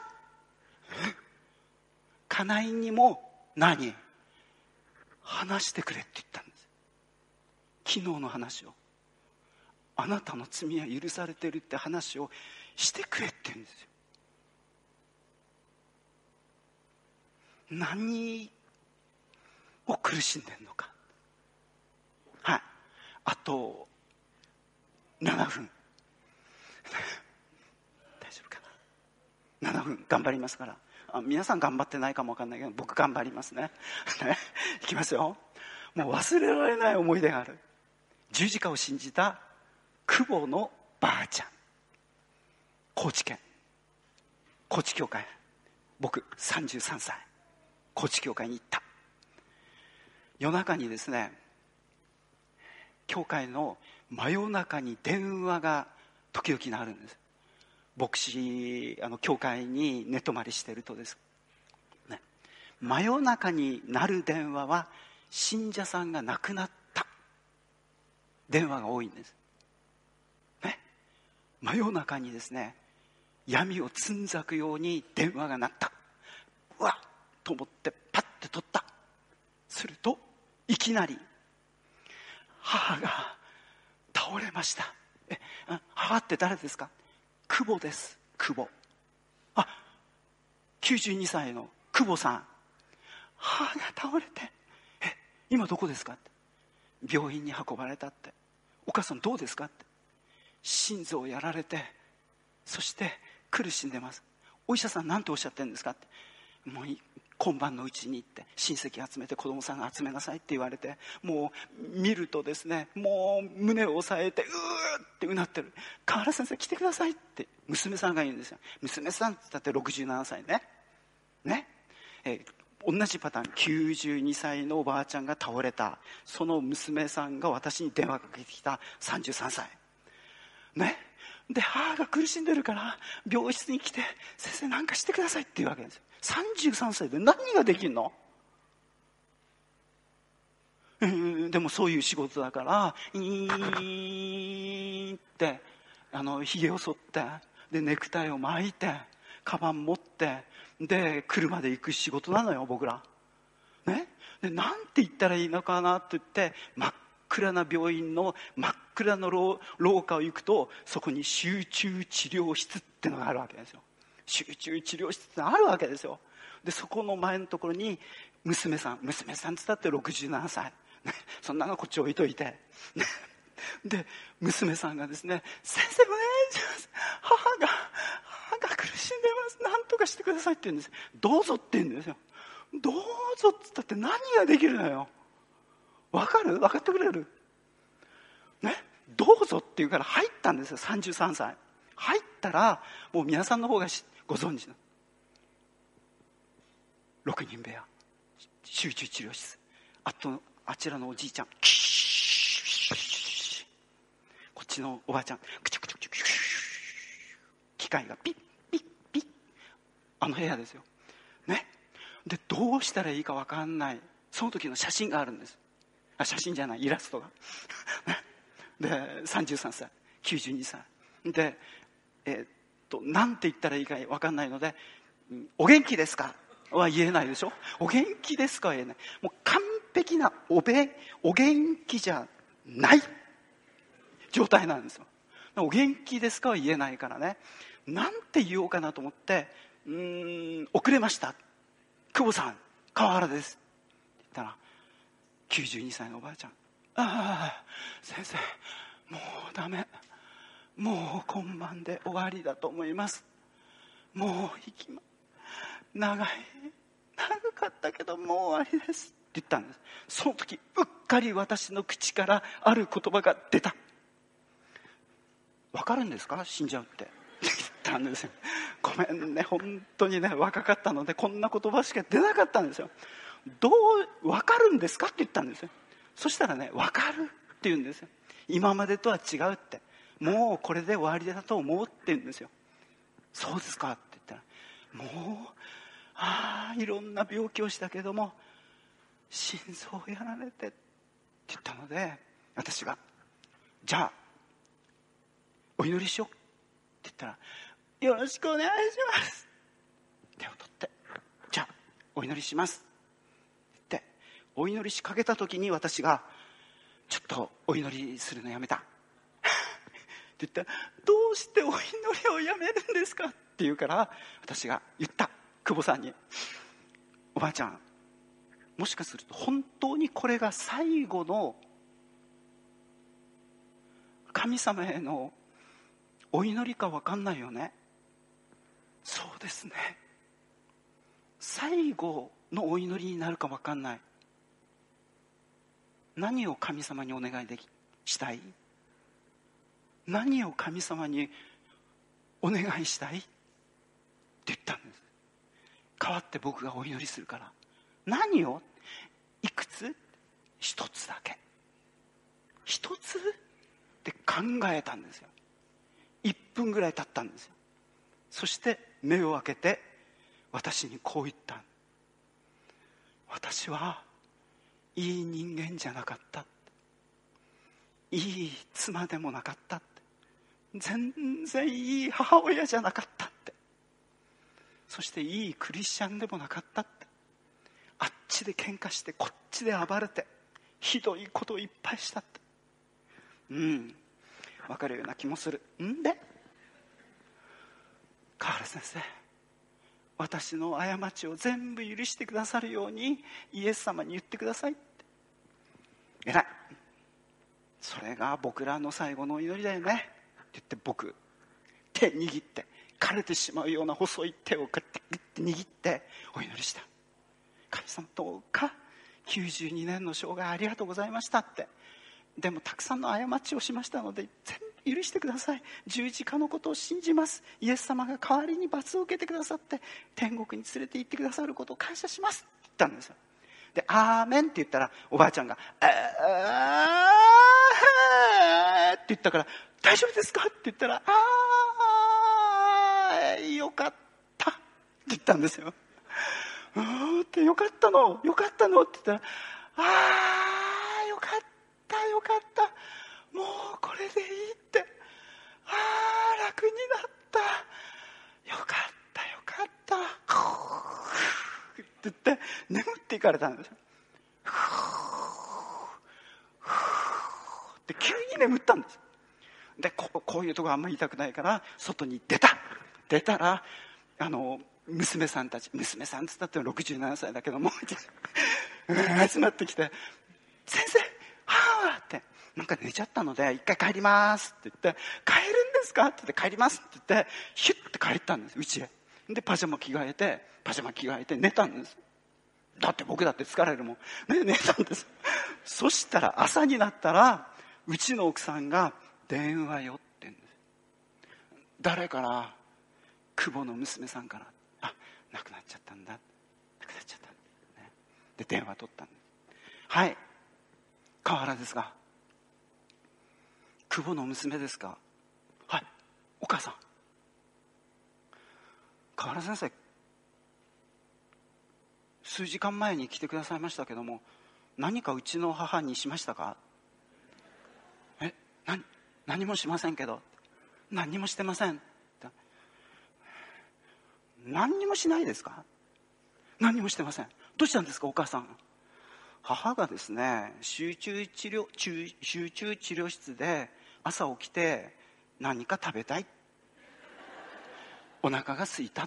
家内にも何話してくれって言ったんです。昨日の話を、あなたの罪は許されてるって話をしてくれって言うんですよ。何を苦しんでんのか。はい、あとななふん大丈夫かな。ななふん頑張りますから。あ、皆さん頑張ってないかもわかんないけど、僕頑張りますねいきますよ。もう忘れられない思い出がある。十字架を信じた久保のばあちゃん、高知県高知教会、僕さんじゅうさんさい、高知教会に行った。夜中にですね、教会の真夜中に電話が時々鳴るんです。牧師、あの教会に寝泊まりしてるとです、ね、真夜中に鳴る電話は信者さんが亡くなった電話が多いんです、ね、真夜中にですね、闇をつんざくように電話が鳴った。うわっと思ってパッて取った。するといきなり母が倒れました。え、母って誰ですか。久保です。久保。あ、きゅうじゅうにさいの久保さん。母が倒れて、え、今どこですかって。病院に運ばれたって。お母さんどうですかって。心臓をやられて、そして苦しんでます。お医者さん何ておっしゃってるんですかって。もう今晩のうちに行って親戚集めて子供さんが集めなさいって言われて、もう見るとですね、もう胸を押さえてうーってうなってる。河原先生来てくださいって娘さんが言うんですよ。娘さんって言ったってろくじゅうななさいね。ね、えー、同じパターン、きゅうじゅうにさいのおばあちゃんが倒れた。その娘さんが私に電話かけてきたさんじゅうさんさい。ね。で、母が苦しんでるから病室に来て、先生何かしてくださいって言うわけですよ。さんじゅうさんさいで何ができるの？うん、でもそういう仕事だから、イーンって、あの、髭を剃って、で、ネクタイを巻いて、カバン持って、で、車で行く仕事なのよ、僕ら。ね。で、なんて言ったらいいのかなって言って、真っ暗な病院の真っ暗な廊下を行くと、そこに集中治療室ってのがあるわけですよ。集中治療室ってあるわけですよ。で、そこの前のところに娘さん、娘さんって言ったってろくじゅうななさい、ね、そんなのこっち置いといて、ね、で娘さんがですね、先生お願いします、母が母が苦しんでます、何とかしてくださいって言うんです。どうぞって言うんですよ。どうぞって言ったって何ができるのよ。わかる？分かってくれる？ね、どうぞって言うから入ったんですよ。さんじゅうさんさい入ったら、もう皆さんの方がご存知のろくにん部屋、集中治療室、あとあちらのおじいちゃん、こっちのおばあちゃん、クチュクチュクチュクチュ、機械がピッピッピッ、あの部屋ですよ、ね、でどうしたらいいか分かんない。その時の写真があるんです。あ、写真じゃない、イラストがでさんじゅうさんさい、きゅうじゅうにさいで、えー、っとなんて言ったらいいか分かんないので、お元気ですかは言えないでしょ。お元気ですかは言えない。もう完璧なおべお元気じゃない状態なんですよ。お元気ですかは言えないからね、なんて言おうかなと思って、うーん、遅れました、久保さん、川原ですって言ったら、きゅうじゅうにさいのおばあちゃん、ああ先生、もうダメ、もう今晩で終わりだと思います、もう行きま長い長かったけどもう終わりですって言ったんです。その時うっかり私の口からある言葉が出た。わかるんですか、死んじゃうって言ったんですよ。ごめんね、本当にね、若かったのでこんな言葉しか出なかったんですよ。どうわかるんですかって言ったんですよ。そしたらね、わかるって言うんですよ。今までとは違うって、もうこれで終わりだと思うって言うんですよ。そうですかって言ったら、もうああいろんな病気をしたけども心臓をやられてって言ったので、私がじゃあお祈りしようって言ったら、 よろしくお願いします。手を取って、じゃあお祈りしますってお祈りしかけた時に、私がちょっとお祈りするのやめたって言ったら、どうしてお祈りをやめるんですかって言うから、私が言った、久保さんに、おばあちゃん、もしかすると本当にこれが最後の神様へのお祈りか分かんないよね。そうですね、最後のお祈りになるか分かんない。何を神様にお願いできしたい？何を神様にお願いしたいって言ったんです。代わって僕がお祈りするから。何を？いくつ？一つだけ。一つって考えたんですよ。いっぷんぐらい経ったんですよ。そして目を開けて私にこう言った。私はいい人間じゃなかった。いい妻でもなかった。全然いい母親じゃなかったって。そしていいクリスチャンでもなかったって。あっちで喧嘩してこっちで暴れてひどいことをいっぱいしたって。うん分かるような気もする。んで川原先生、私の過ちを全部許してくださるようにイエス様に言ってくださいって。偉い、それが僕らの最後のお祈りだよねって言って、僕手握って枯れてしまうような細い手をグッてグッて握ってお祈りした。神様、どうかきゅうじゅうにねんの生涯ありがとうございましたって。でもたくさんの過ちをしましたので全部許してください。十字架のことを信じます。イエス様が代わりに罰を受けてくださって天国に連れて行ってくださることを感謝しますって言ったんですよ。で、アーメンって言ったらおばあちゃんがあーって言ったから、大丈夫ですかって言ったら、あーよかったって言ったんですよ。うーってよかったのよかったのって言ったら、あーよかったよかった、もうこれでいいって、あー楽になった、よかったよかったって言って眠っていかれたんですよ。で急に眠ったんです。で こ, こういうとこあんまり言いたくないから外に出た出たらあの娘さんたち、娘さんって言ったってろくじゅうななさいだけども集まってきて、先生はあってなんか寝ちゃったので一回帰りますって言って、帰るんですかって言って帰りますって言ってヒュッて帰ったんです、家へ。でパジャマ着替えてパジャマ着替えて寝たんです。だって僕だって疲れるもん、ね、寝たんです。そしたら朝になったらうちの奥さんが電話よってんです。誰から？久保の娘さんから。あ、亡くなっちゃったんだ、亡くなっちゃったんだ、ね、で電話取ったんです。はい、川原ですが、久保の娘ですか？はい、お母さん。川原先生、数時間前に来てくださいましたけども、何かうちの母にしましたか？え、何、何もしませんけど。何もしてません。何にもしないですか？何にもしてません。どうしたんですかお母さん？母がですね、集中治療集中治療室で朝起きて何か食べたい、お腹が空いたって、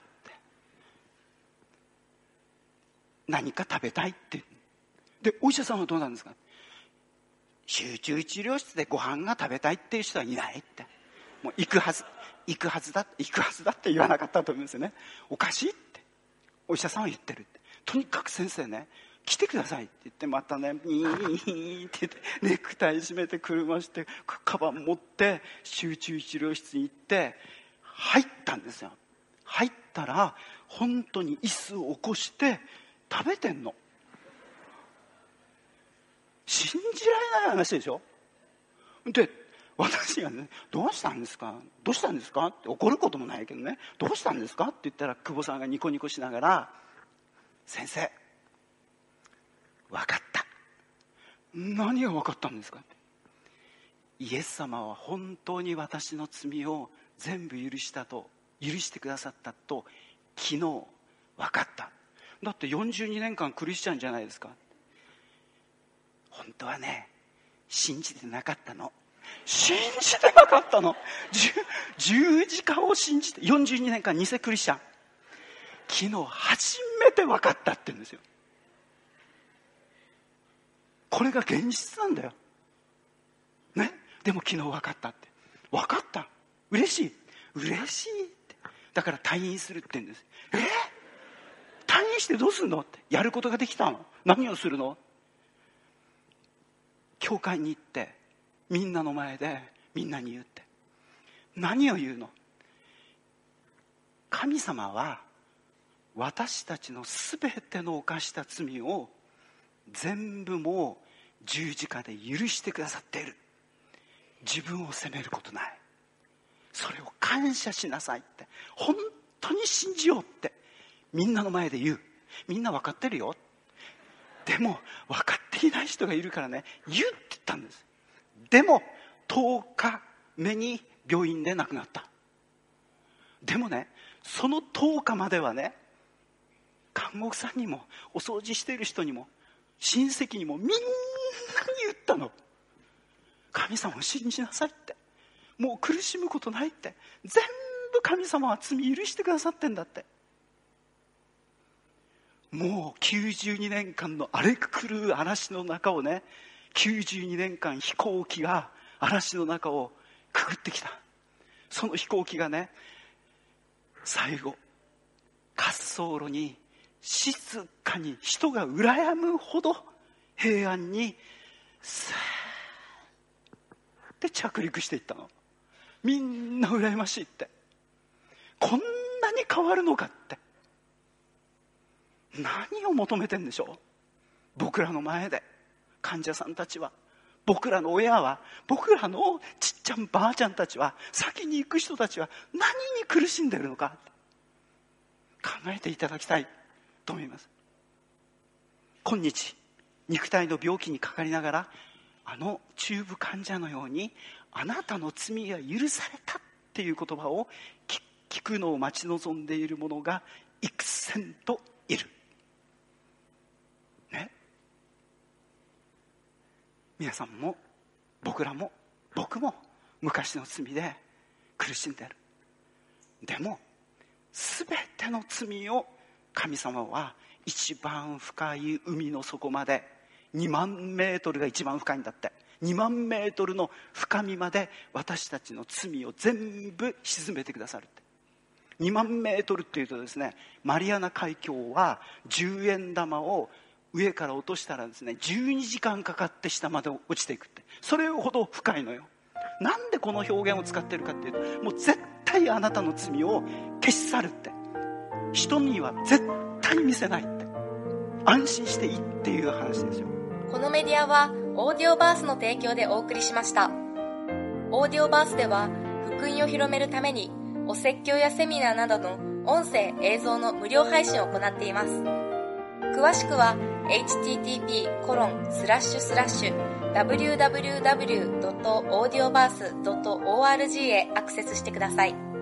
何か食べたいって。でお医者さんはどうなんですか？集中治療室でご飯が食べたいっていう人はいないって。もう行くはず行くはずだ行くはずだって言わなかったと思うんですよね。おかしいってお医者さんは言ってるって。とにかく先生ね、来てくださいって言って、またねニーって言ってネクタイ締めて車してカバン持って集中治療室に行って入ったんですよ。入ったら本当に椅子を起こして食べてんの。信じられない話でしょ。で私がね、どうしたんですかどうしたんですかって、怒ることもないけどね、どうしたんですかって言ったら久保さんがニコニコしながら、先生分かった。何が分かったんですかって。イエス様は本当に私の罪を全部許したと許してくださったと昨日分かった。だってよんじゅうにねんかんクリスチャンじゃないですか。本当はね、信じてなかったの。信じてなかったの。十字架を信じてよんじゅうにねんかん偽クリスチャン。昨日初めて分かったって言うんですよ。これが現実なんだよね。でも昨日分かったって。分かった。嬉しい嬉しいって。だから退院するって言うんです。え退院してどうすんのって。やることができたの。何をするの。教会に行ってみんなの前でみんなに言って。何を言うの。神様は私たちのすべての犯した罪を全部もう十字架で許してくださっている。自分を責めることない。それを感謝しなさいって、本当に信じようってみんなの前で言う。みんな分かってるよ。でも分かっていない人がいるからね、言うって言ったんです。でもとおかめに病院で亡くなった。でもね、そのとおかまではね、看護婦さんにもお掃除している人にも親戚にもみんなに言ったの。神様を信じなさいって。もう苦しむことないって。全部神様は罪許してくださってんだって。もうきゅうじゅうにねんかんの荒れ狂う嵐の中をね、きゅうじゅうにねんかん飛行機が嵐の中をくぐってきた。その飛行機がね、最後滑走路に静かに人が羨むほど平安にさーって着陸していったの。みんな羨ましいって。こんなに変わるのかって。何を求めてんでしょう。僕らの前で患者さんたちは、僕らの親は、僕らのちっちゃんばあちゃんたちは、先に行く人たちは何に苦しんでるのか考えていただきたいと思います。今日肉体の病気にかかりながら、あの中部患者のようにあなたの罪が許されたっていう言葉を聞くのを待ち望んでいる者が幾千といるね。皆さんも僕らも僕も昔の罪で苦しんでいる。でもすべての罪を神様は一番深い海の底まで、にまんメートルが一番深いんだって、にまんメートルの深みまで私たちの罪を全部沈めてくださるって。にまんメートルっていうとですね、マリアナ海峡はじゅうえん玉を上から落としたらですね、じゅうにじかんかかって下まで落ちていくって。それほど深いのよ。なんでこの表現を使ってるかっていうと、もう絶対あなたの罪を消し去るって、人には絶対見せないって、安心していいっていう話ですよ。 このメディアはオーディオバースの提供でお送りしました。オーディオバースでは福音を広めるためにお説教やセミナーなどの音声映像の無料配信を行っています。詳しくは エイチティーティーピーコロンスラッシュスラッシュダブリューダブリューダブリュードットオーディオバースドットオーアールジー へアクセスしてください。